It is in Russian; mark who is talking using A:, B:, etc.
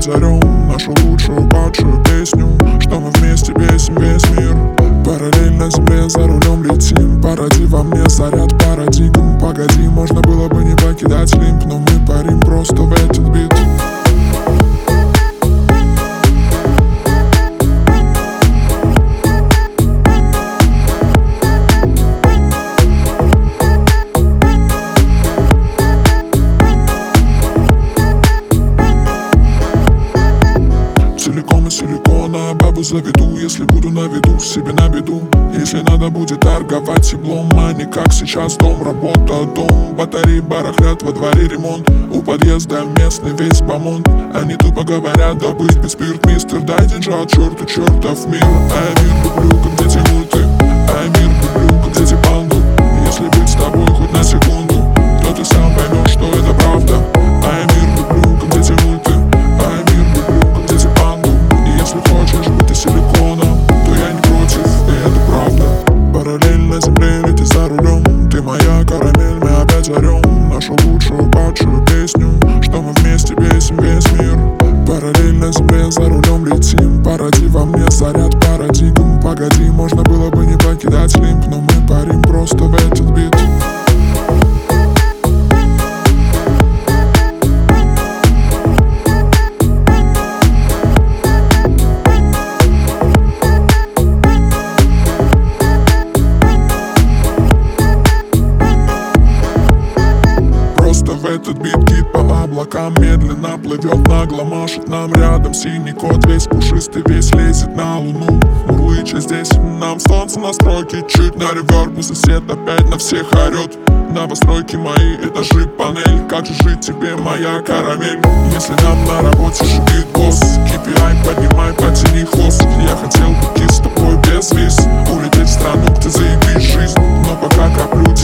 A: опять орем нашу лучшую падшую песню, что мы вместе бесим весь мир. Параллельно земле за рулем летим, породи во мне заряд парадигм. Погоди, можно было бы не покидать лимб, но мы парим просто в этот бит. Целиком из силикона бабу заведу, если буду на виду, себе на беду. Если надо будет торговать теплом, а не как сейчас дом, работа, дом. Батареи барахлят, во дворе ремонт, у подъезда местный весь бомонд. Они тупо говорят, да быть без спирт, мистер, дай деньжат, черту чертов мир. А я мир люблю, как дети мульты, а я мир люблю, как дети панду. Если быть с тобой хоть на секунду, то ты сам поймешь, что это правда. А я мир люблю, как дети мульты, а я мир люблю, как дети панду. И если хочешь быть из силикона, то я не против, и это правда. Параллельно земле лети за рулем, ты моя карамель, мы опять орем нашу лучшую падшую песню, что мы вместе бесим весь мир. Параллельно земле за рулем летим, породи во мне заряд парадигм. Погоди, можно было бы не покидать лимб, но мы парим просто в этот бит. В этот бит кит по облакам медленно плывет, нагло машет нам рядом синий кот, весь пушистый, весь лезет на луну. Мурлыча здесь нам солнце настройки, чуть на ревербе сосед опять на всех орет. Новостройки мои, этажи, панель, как же жить тебе, моя карамель? Если нам на работе шипит босс, KPI поднимай, потяни хвост. Я хотел пойти с тобой без виз, улететь в страну, где заебись жизнь, но пока коплю